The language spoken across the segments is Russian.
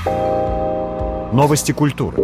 Новости культуры.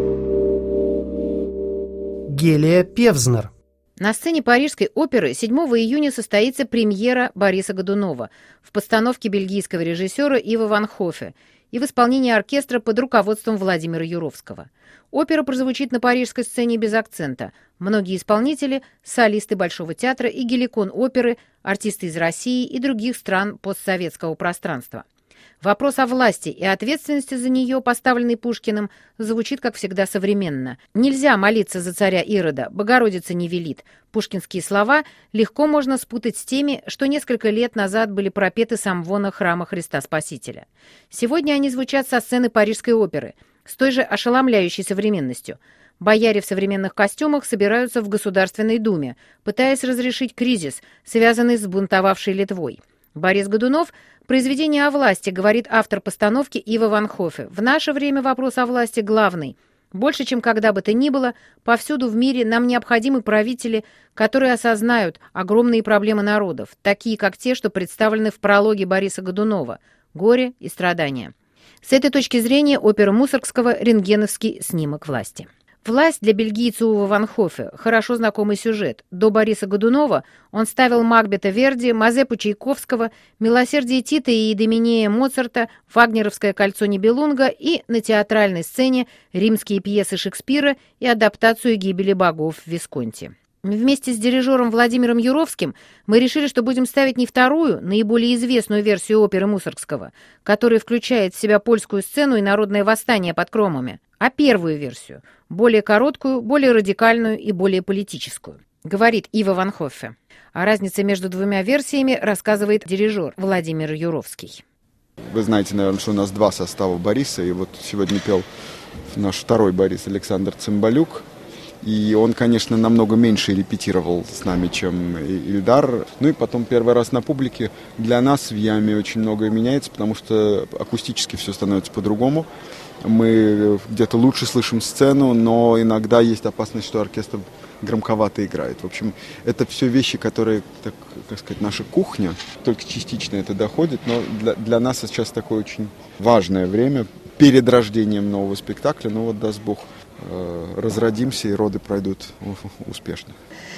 Гелия Певзнер. На сцене Парижской оперы 7 июня состоится премьера Бориса Годунова в постановке бельгийского режиссера Ива ван Хофе и в исполнении оркестра под руководством Владимира Юровского. Опера прозвучит на парижской сцене без акцента. Многие исполнители – солисты Большого театра и Геликон оперы, артисты из России и других стран постсоветского пространства. Вопрос о власти и ответственности за нее, поставленный Пушкиным, звучит, как всегда, современно. Нельзя молиться за царя Ирода, Богородица не велит. Пушкинские слова легко можно спутать с теми, что несколько лет назад были пропеты с амвона храма Христа Спасителя. Сегодня они звучат со сцены Парижской оперы, с той же ошеломляющей современностью. Бояре в современных костюмах собираются в Государственной Думе, пытаясь разрешить кризис, связанный с сбунтовавшей Литвой. Борис Годунов – произведение о власти, говорит автор постановки Ива ван Хофе. В наше время вопрос о власти главный. Больше, чем когда бы то ни было, повсюду в мире нам необходимы правители, которые осознают огромные проблемы народов, такие как те, что представлены в прологе Бориса Годунова – горе и страдания. С этой точки зрения опера Мусоргского – рентгеновский снимок власти. «Власть» для бельгийца Ува ван Хофе – хорошо знакомый сюжет. До Бориса Годунова он ставил Макбета Верди, Мазепу Чайковского, «Милосердие Тита» и «Идоминея» Моцарта, «Вагнеровское кольцо Нибелунга» и на театральной сцене римские пьесы Шекспира и адаптацию «Гибели богов» Висконти. Вместе с дирижером Владимиром Юровским мы решили, что будем ставить не вторую, наиболее известную версию оперы Мусоргского, которая включает в себя польскую сцену и народное восстание под Кромами, а первую версию, более короткую, более радикальную и более политическую, говорит Ива ван Хофе. О разнице между двумя версиями рассказывает дирижер Владимир Юровский. Вы знаете, наверное, что у нас два состава Бориса, и вот сегодня пел наш второй Борис Александр Цымбалюк. И он, конечно, намного меньше репетировал с нами, чем Ильдар. Ну и потом первый раз на публике. Для нас в яме очень многое меняется, потому что акустически все становится по-другому. Мы где-то лучше слышим сцену, но иногда есть опасность, что оркестр громковато играет. В общем, это все вещи, которые, так сказать, наша кухня. Только частично это доходит, но для нас сейчас такое очень важное время перед рождением нового спектакля. Ну вот, даст Бог, разродимся, и роды пройдут успешно.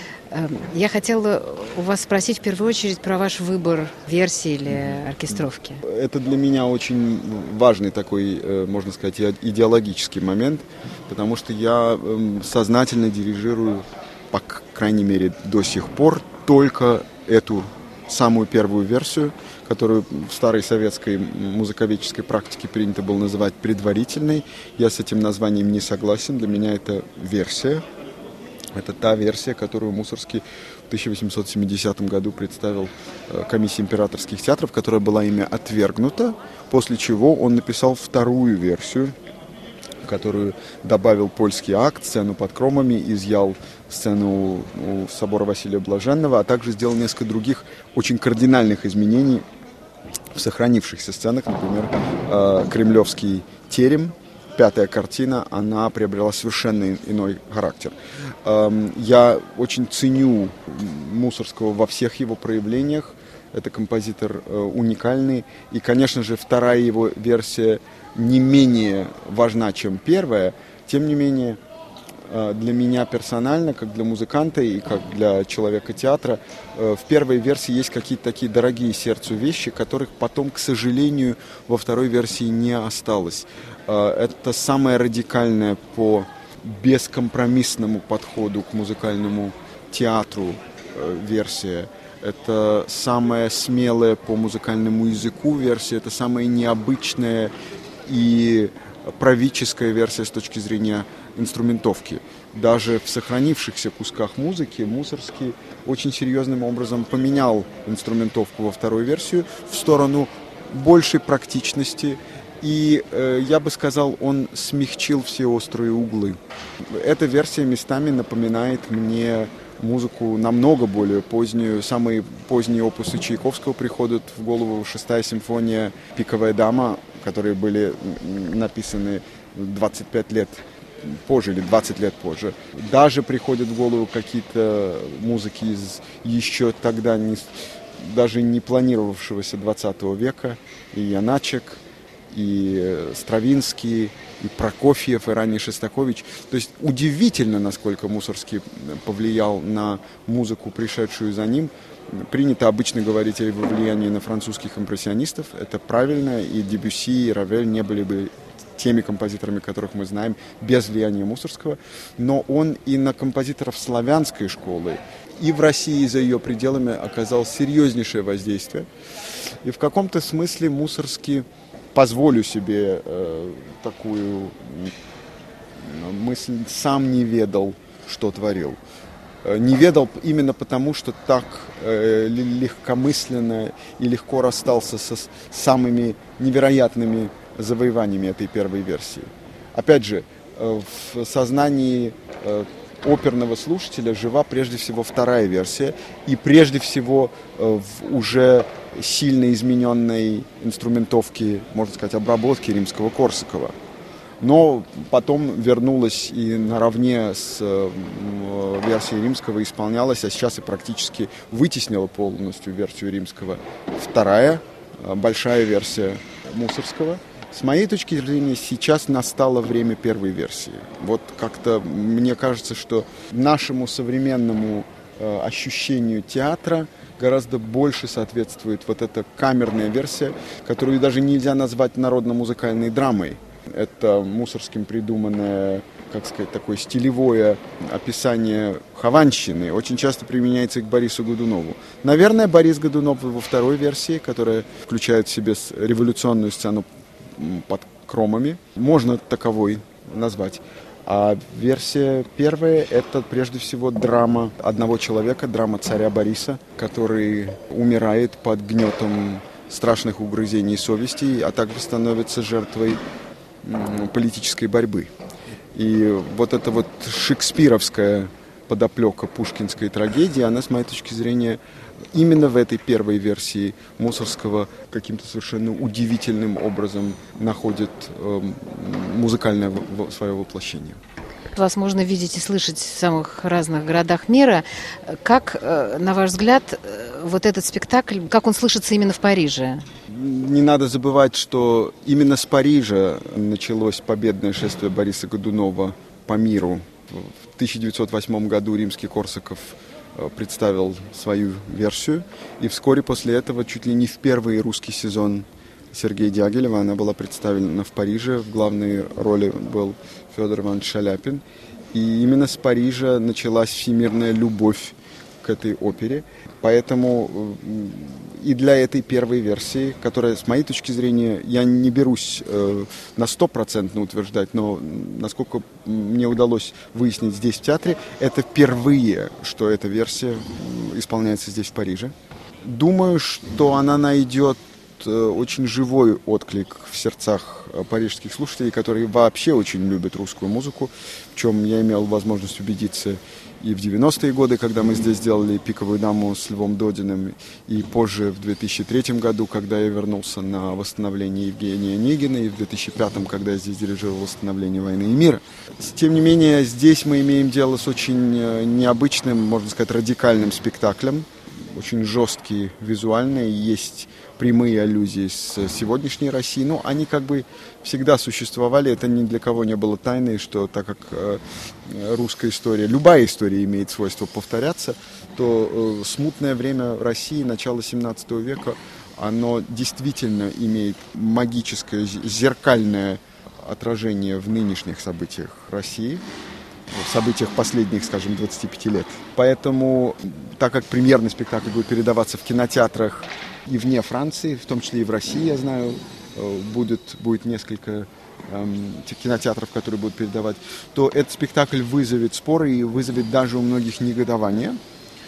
Я хотела у вас спросить в первую очередь про ваш выбор версии или оркестровки. Это для меня очень важный такой, можно сказать, идеологический момент, потому что я сознательно дирижирую, по крайней мере, до сих пор только эту самую первую версию, которую в старой советской музыковедческой практике принято было называть предварительной. Я с этим названием не согласен. Для меня это версия. Это та версия, которую Мусоргский в 1870 году представил комиссии императорских театров, которая была ими отвергнута, после чего он написал вторую версию, которую добавил польский акт, сцену под Кромами, изъял сцену у собора Василия Блаженного, а также сделал несколько других очень кардинальных изменений в сохранившихся сценах. Например, Кремлевский терем, пятая картина, она приобрела совершенно иной характер. Я очень ценю Мусоргского во всех его проявлениях. Это композитор уникальный. И, конечно же, вторая его версия не менее важна, чем первая. Тем не менее, для меня персонально, как для музыканта и как для человека театра, в первой версии есть какие-то такие дорогие сердцу вещи, которых потом, к сожалению, во второй версии не осталось. Это самая радикальная по бескомпромиссному подходу к музыкальному театру версия. Это самая смелая по музыкальному языку версия. Это самая необычная и правительская версия с точки зрения инструментовки. Даже в сохранившихся кусках музыки Мусоргский очень серьезным образом поменял инструментовку во вторую версию в сторону большей практичности. И, я бы сказал, он смягчил все острые углы. Эта версия местами напоминает мне музыку намного более позднюю. Самые поздние опусы Чайковского приходят в голову: шестая симфония, «Пиковая дама», которые были написаны 25 лет позже или 20 лет позже. Даже приходят в голову какие-то музыки из еще тогда даже не планировавшегося 20 века, и Яначек, и Стравинский, и Прокофьев, и ранний Шостакович. То есть удивительно, насколько Мусорский повлиял на музыку, пришедшую за ним. Принято обычно говорить о его влиянии на французских импрессионистов. Это правильно, и Дебюсси, и Равель не были бы теми композиторами, которых мы знаем, без влияния Мусорского. Но он и на композиторов славянской школы, и в России, и за ее пределами оказал серьезнейшее воздействие. И в каком-то смысле Мусорский, позволю себе такую мысль, сам не ведал, что творил. Не ведал именно потому, что так легкомысленно и легко расстался со самыми невероятными завоеваниями этой первой версии. Опять же, в сознании оперного слушателя жива прежде всего вторая версия, и прежде всего в уже сильно измененной инструментовке, можно сказать, обработки Римского-Корсакова. Но потом вернулась и наравне с версией Римского исполнялась, а сейчас и практически вытеснила полностью версию Римского вторая, большая версия Мусорского. С моей точки зрения, сейчас настало время первой версии. Вот как-то мне кажется, что нашему современному ощущению театра гораздо больше соответствует вот эта камерная версия, которую даже нельзя назвать народно-музыкальной драмой. Это Мусорским придуманное, как сказать, такое стилевое описание хованщины. Очень часто применяется и к Борису Годунову. Наверное, Борис Годунов во второй версии, которая включает в себе революционную сцену под кромами, можно таковой назвать. А версия первая – это прежде всего драма одного человека, драма царя Бориса, который умирает под гнетом страшных угрызений совести, а также становится жертвой политической борьбы. И вот эта вот шекспировская подоплека пушкинской трагедии, она, с моей точки зрения, именно в этой первой версии Мусорского каким-то совершенно удивительным образом находит музыкальное свое воплощение. Вас можно видеть и слышать в самых разных городах мира. Как, на ваш взгляд, вот этот спектакль, как он слышится именно в Париже? Не надо забывать, что именно с Парижа началось победное шествие Бориса Годунова по миру. В 1908 году Римский-Корсаков представил свою версию, и вскоре после этого, чуть ли не в первый русский сезон Сергея Дягилева, она была представлена в Париже. В главной роли был Федор Иванович Шаляпин. И именно с Парижа началась всемирная любовь к этой опере. Поэтому и для этой первой версии, которая, с моей точки зрения, я не берусь на 100% утверждать, но насколько мне удалось выяснить здесь в театре, это впервые, что эта версия исполняется здесь в Париже. Думаю, что она найдет очень живой отклик в сердцах парижских слушателей, которые вообще очень любят русскую музыку, в чем я имел возможность убедиться и в 90-е годы, когда мы здесь делали «Пиковую даму» с Львом Додиным, и позже, в 2003 году, когда я вернулся на восстановление Евгения Онегина, и в 2005, когда я здесь дирижировал восстановление «Войны и мира». Тем не менее, здесь мы имеем дело с очень необычным, можно сказать, радикальным спектаклем, очень жесткий визуально, и есть прямые аллюзии с сегодняшней Россией, но они как бы всегда существовали, это ни для кого не было тайной, что так как русская история, любая история имеет свойство повторяться, то смутное время России, начало 17 века, оно действительно имеет магическое, зеркальное отражение в нынешних событиях России, в событиях последних, скажем, 25 лет. Поэтому, так как премьерный спектакль будет передаваться в кинотеатрах и вне Франции, в том числе и в России, я знаю, будет несколько кинотеатров, которые будут передавать, то этот спектакль вызовет споры и вызовет даже у многих негодование.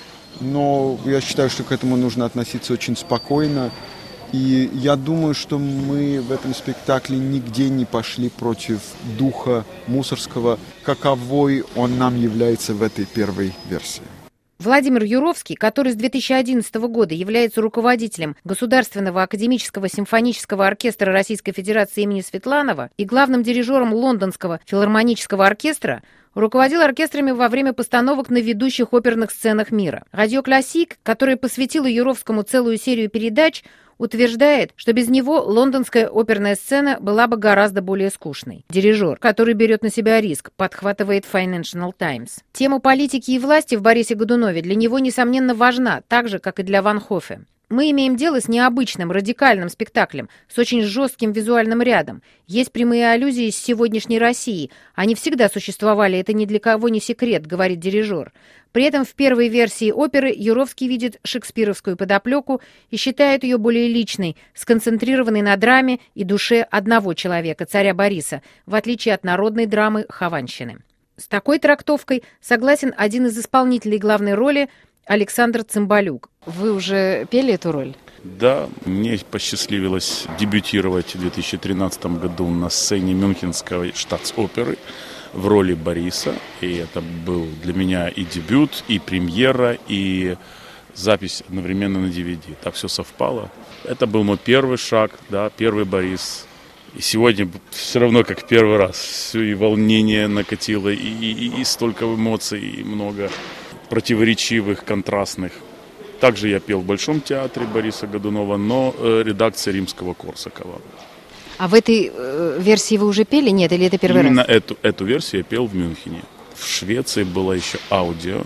Но я считаю, что к этому нужно относиться очень спокойно. И я думаю, что мы в этом спектакле нигде не пошли против духа Мусорского, каковой он нам является в этой первой версии. Владимир Юровский, который с 2011 года является руководителем Государственного академического симфонического оркестра Российской Федерации имени Светланова и главным дирижером Лондонского филармонического оркестра, руководил оркестрами во время постановок на ведущих оперных сценах мира. Радио Классик, который посвятил Юровскому целую серию передач, утверждает, что без него лондонская оперная сцена была бы гораздо более скучной. Дирижер, который берет на себя риск, подхватывает Financial Times. Тема политики и власти в Борисе Годунове для него, несомненно, важна, так же, как и для Ван Хофе. Мы имеем дело с необычным, радикальным спектаклем, с очень жестким визуальным рядом. Есть прямые аллюзии с сегодняшней Россией. Они всегда существовали, это ни для кого не секрет, говорит дирижер. При этом в первой версии оперы Юровский видит шекспировскую подоплеку и считает ее более личной, сконцентрированной на драме и душе одного человека, царя Бориса, в отличие от народной драмы «Хованщины». С такой трактовкой согласен один из исполнителей главной роли Александр Цымбалюк. Вы уже пели эту роль? Да, мне посчастливилось дебютировать в 2013 году на сцене Мюнхенской штатс-оперы в роли Бориса. И это был для меня и дебют, и премьера, и запись одновременно на DVD. Так все совпало. Это был мой первый шаг, да, первый Борис. И сегодня все равно как первый раз. Все и волнение накатило, и столько эмоций, и много противоречивых, контрастных. Также я пел в Большом театре Бориса Годунова, но редакция Римского-Корсакова. А в этой версии вы уже пели? Нет, или это первый Именно раз? Эту версию я пел в Мюнхене. В Швеции была еще аудио,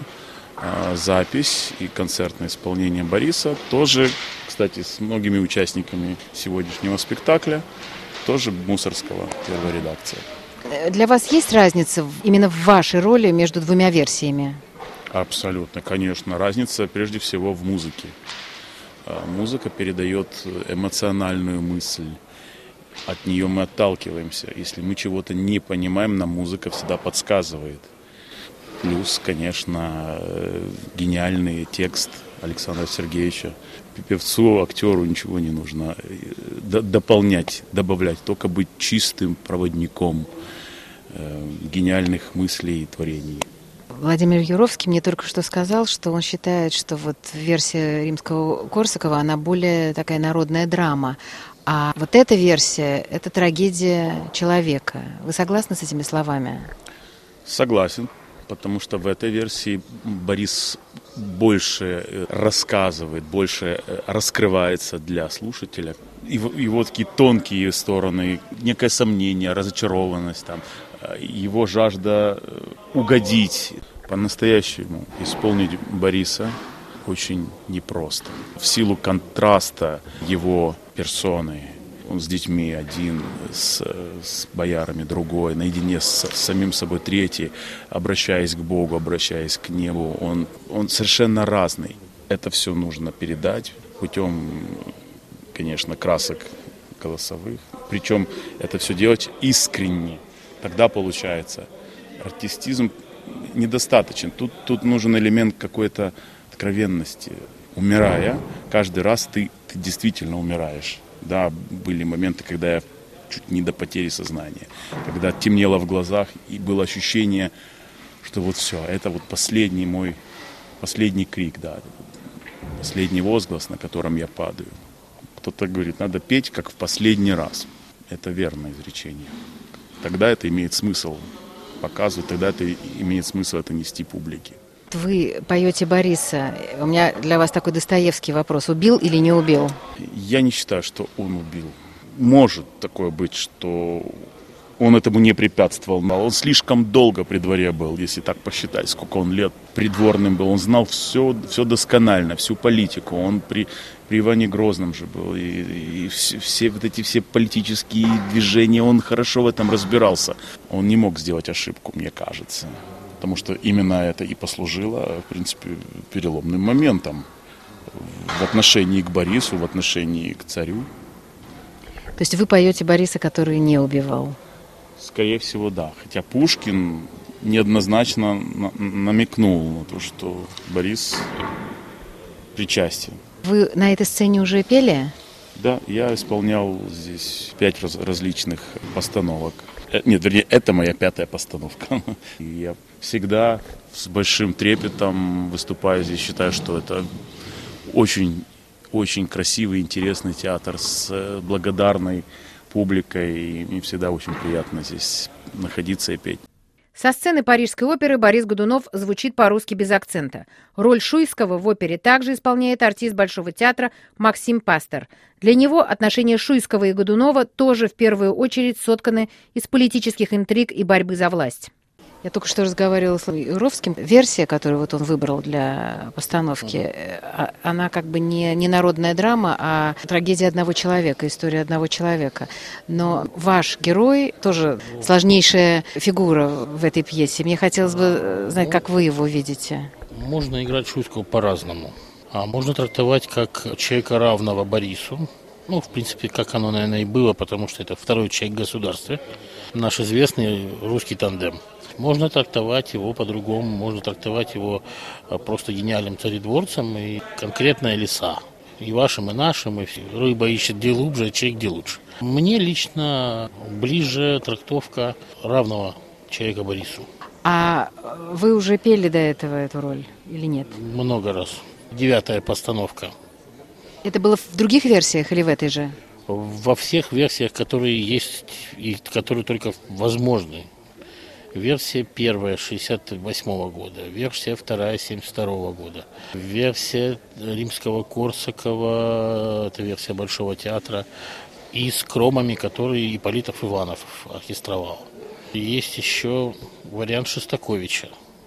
запись и концертное исполнение Бориса. Тоже, кстати, с многими участниками сегодняшнего спектакля. Тоже Мусорского, первая редакция. Для вас есть разница именно в вашей роли между двумя версиями? Абсолютно, конечно. Разница прежде всего в музыке. Музыка передает эмоциональную мысль. От нее мы отталкиваемся. Если мы чего-то не понимаем, нам музыка всегда подсказывает. Плюс, конечно, гениальный текст Александра Сергеевича. Певцу, актеру ничего не нужно дополнять, добавлять. Только быть чистым проводником гениальных мыслей и творений. Владимир Юровский мне только что сказал, что он считает, что вот версия Римского-Корсакова, она более такая народная драма. А вот эта версия – это трагедия человека. Вы согласны с этими словами? Согласен, потому что в этой версии Борис больше рассказывает, больше раскрывается для слушателя. Его такие тонкие стороны, некое сомнение, разочарованность, там, его жажда угодить. По-настоящему исполнить Бориса очень непросто. В силу контраста его персоны, он с детьми один, с боярами другой, наедине с самим собой третий, обращаясь к Богу, обращаясь к небу, он совершенно разный. Это все нужно передать путем, конечно, красок голосовых. Причем это все делать искренне. Тогда получается. Артистизм недостаточен. Тут нужен элемент какой-то откровенности. Умирая, каждый раз ты действительно умираешь. Да, были моменты, когда я чуть не до потери сознания, когда темнело в глазах и было ощущение, что вот все, это вот последний крик, да, последний возглас, на котором я падаю. Кто-то говорит, надо петь, как в последний раз. Это верное изречение. Тогда это имеет смысл показывать, тогда это имеет смысл это нести публике. Вы поете Бориса. У меня для вас такой Достоевский вопрос. Убил или не убил? Я не считаю, что он убил. Может такое быть, что он этому не препятствовал. Он слишком долго при дворе был, если так посчитать, сколько он лет придворным был. Он знал все досконально, всю политику. Он при Иване Грозном же был. И все вот эти все политические движения, он хорошо в этом разбирался. Он не мог сделать ошибку, мне кажется. Потому что именно это и послужило, в принципе, переломным моментом в отношении к Борису, в отношении к царю. То есть вы поете Бориса, который не убивал? Скорее всего, да. Хотя Пушкин неоднозначно намекнул на то, что Борис причастен. Вы на этой сцене уже пели? Да, я исполнял здесь 5 различных постановок. Нет, вернее, это моя 5-я постановка. Я всегда с большим трепетом выступаю здесь. Считаю, что это очень, очень красивый, интересный театр с благодарной публикой. И мне всегда очень приятно здесь находиться и петь. Со сцены Парижской оперы Борис Годунов звучит по-русски без акцента. Роль Шуйского в опере также исполняет артист Большого театра Максим Пастер. Для него отношения Шуйского и Годунова тоже в первую очередь сотканы из политических интриг и борьбы за власть. Я только что разговаривала с Юровским. Версия, которую вот он выбрал для постановки, она как бы не народная драма, а трагедия одного человека, история одного человека. Но ваш герой тоже сложнейшая фигура в этой пьесе. Мне хотелось бы знать, как вы его видите. Можно играть Шуйского по-разному. А можно трактовать как человека, равного Борису. Ну, в принципе, как оно, наверное, и было, потому что это второй человек в государстве. Наш известный русский тандем. Можно трактовать его по-другому, можно трактовать его просто гениальным царедворцем и конкретная лиса. И вашим, и нашим, и рыба ищет где глубже, а человек где лучше. Мне лично ближе трактовка равного человека Борису. А вы уже пели до этого эту роль или нет? Много раз. 9-я постановка. Это было в других версиях или в этой же? Во всех версиях, которые есть и которые только возможны. Версия первая 68 года, версия вторая 72 года, версия Римского-Корсакова, это версия Большого театра, и с кромами, которые Ипполитов Иванов оркестровал. Есть еще вариант Шостаковича.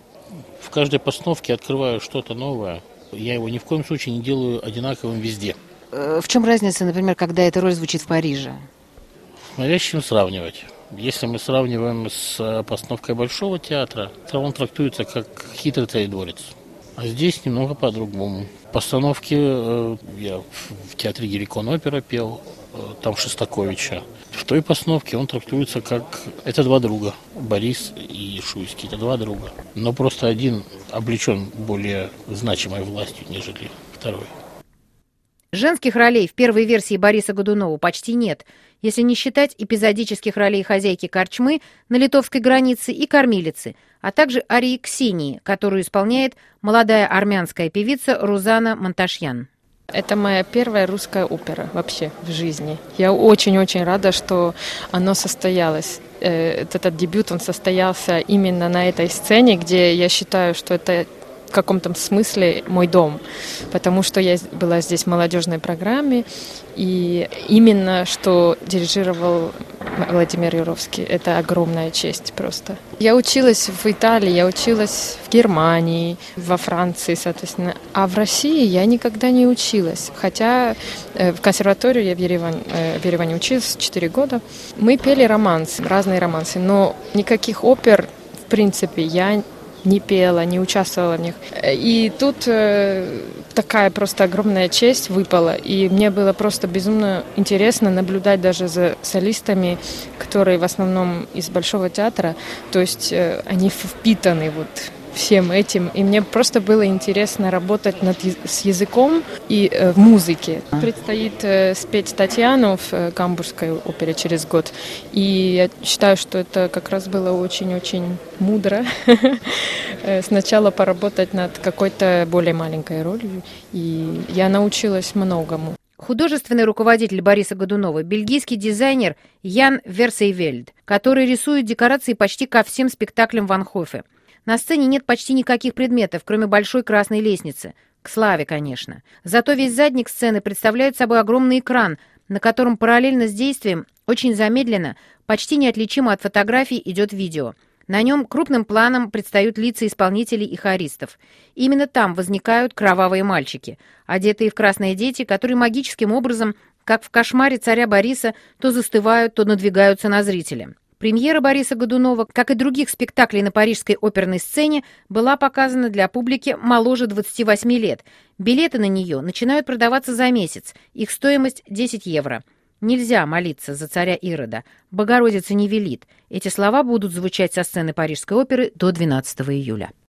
В каждой постановке открываю что-то новое. Я его ни в коем случае не делаю одинаковым везде. В чем разница, например, когда эта роль звучит в Париже? Смотря с чем сравнивать. Если мы сравниваем с постановкой Большого театра, то он трактуется как хитрый царедворец. А здесь немного по-другому. В постановке я в театре Герикон опера пел, там Шостаковича. В той постановке он трактуется как... Это два друга, Борис и Шуйский, это два друга. Но просто один облечен более значимой властью, нежели второй. Женских ролей в первой версии Бориса Годунова почти нет, если не считать эпизодических ролей хозяйки корчмы на литовской границе и кормилицы, а также арии Ксении, которую исполняет молодая армянская певица Рузана Монташьян. Это моя первая русская опера вообще в жизни. Я очень-очень рада, что оно состоялось. Этот дебют, он состоялся именно на этой сцене, где я считаю, что это в каком-то смысле мой дом, потому что я была здесь в молодежной программе, и именно что дирижировал Владимир Юровский. Это огромная честь просто. Я училась в Италии, я училась в Германии, во Франции, соответственно. А в России я никогда не училась. Хотя в консерваторию я в Ереване училась 4 года. Мы пели романсы, разные романсы, но никаких опер, в принципе, я не пела, не участвовала в них. И тут такая просто огромная честь выпала. И мне было просто безумно интересно наблюдать даже за солистами, которые в основном из Большого театра. То есть они впитаны вот всем этим. И мне просто было интересно работать с языком и в музыке. Предстоит спеть Татьяну в Гамбургской опере через год. И я считаю, что это как раз было очень-очень мудро. Сначала поработать над какой-то более маленькой ролью. И я научилась многому. Художественный руководитель Бориса Годунова – бельгийский дизайнер Ян Версейвельд, который рисует декорации почти ко всем спектаклям Ван Хофе. На сцене нет почти никаких предметов, кроме большой красной лестницы. К славе, конечно. Зато весь задник сцены представляет собой огромный экран, на котором параллельно с действием, очень замедленно, почти неотличимо от фотографий, идет видео. На нем крупным планом предстают лица исполнителей и хористов. Именно там возникают кровавые мальчики, одетые в красные дети, которые магическим образом, как в кошмаре царя Бориса, то застывают, то надвигаются на зрителя. Премьера Бориса Годунова, как и других спектаклей на парижской оперной сцене, была показана для публики моложе 28 лет. Билеты на нее начинают продаваться за месяц. Их стоимость 10 евро. Нельзя молиться за царя Ирода. Богородица не велит. Эти слова будут звучать со сцены Парижской оперы до 12 июля.